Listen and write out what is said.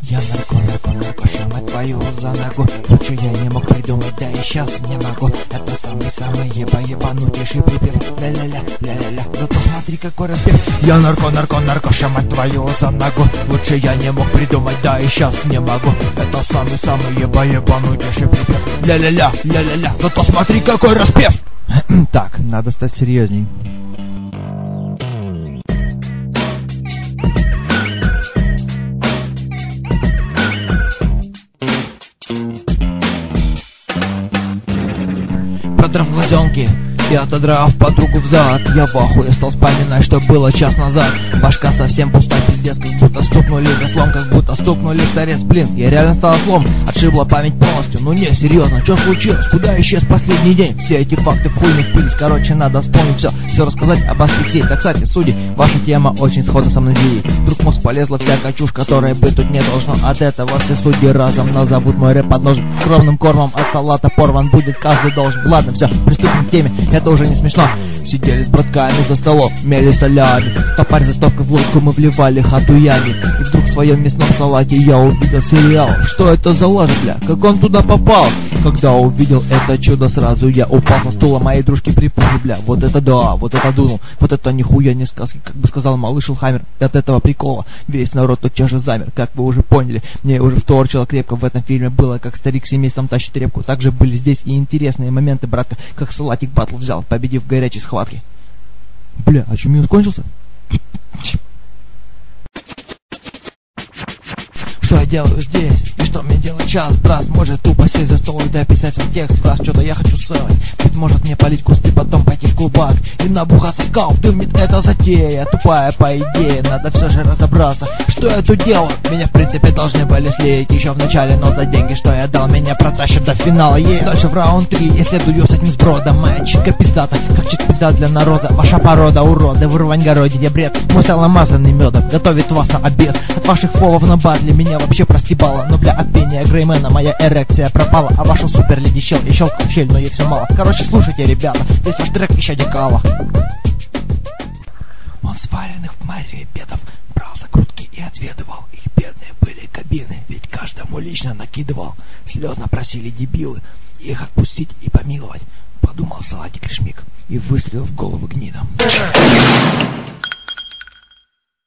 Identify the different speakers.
Speaker 1: Я наркоша, мать твою за ногу. Лучше я не мог придумать, да и сейчас не могу. Это самый-самый ебанутейший припев. Ля-ля-ля, ля-ля-ля, зато смотри какой распев. Я наркоша, мать твою за ногу. Лучше я не мог придумать, да и сейчас не могу. Это самый-самый ебанутейший припев. Ля-ля-ля, ля-ля-ля, зато смотри какой распев. Так, надо стать серьезней. Продрав глазенки и отодрав подругу взад, я в ахуе стал вспоминать, что было час назад. Башка совсем пуста, пиздец, как будто стукнули веслом, как будто стукнули в торец. Блин, я реально стал ослом, отшибла память полностью. Ну не, серьезно, что случилось? Куда исчез последний день? Все эти факты в хуй не впились, короче, надо вспомнить все рассказать об асфиксии. Так, кстати, судьи, ваша тема очень сходна со мной Зией. Вдруг мозг полезла всякая чушь, которая быть тут не должно. От этого все судьи разом назовут мой рэп подножен. Скромным кормом от салата порван будет каждый должен. Ладно, все, приступим к теме, это уже не смешно. Сидели с братками за столом, мели солями. Топарь за стопкой в лодку мы вливали хатуями. И вдруг в своем мясном салате я увидел сериал. Что это за лажа, бля? Как он туда попал? Когда увидел это чудо, сразу я упал со стула. Моей дружки припухли, бля. Вот это да, вот это дунул. Вот это нихуя не сказки, как бы сказал малыш Илхаммер. И от этого прикола весь народ тотчас же замер. Как вы уже поняли, мне уже вторчило крепко. В этом фильме было, как старик с семейством тащит репку. Также были здесь и интересные моменты, братка. Как салатик батл взял, победив в горячей схватке. Бля, а чё, минус кончился? Что я делаю здесь? И что мне делать час, брат? Может тупо сесть за стол и дописать свой текст фраз. Что-то я хочу сцелать. Быть может мне полить кусты, потом пойти в клубак и набухаться в кал. Дымит эта затея, тупая по идее. Надо все же разобраться, что я тут делаю. Меня в принципе должны были слеять еще в начале, но за деньги, что я дал, меня протащат до финала. Дальше в раунд 3 я следую с этим сбродом. Моя чика пиздата, как чик пизда для народа. Ваша порода уроды, в Рваньгороде где бред. Мой стал намазанный медом, готовит вас на обед. От ваших фолов на батле меня вообще простебало. Но бля, от пения Греймена моя эрекция пропала. А вашу супер леди щел и щелкал в щель, но ей все мало. Короче, слушайте, ребята, весь ваш трек еще декала. Он сваренных в море бедов брал закрутки и отведывал. Их бедные были кабины, ведь каждому лично накидывал. Слезно просили дебилы их отпустить и помиловать. Подумал салатик лишь миг и выстрелил в голову гнидом.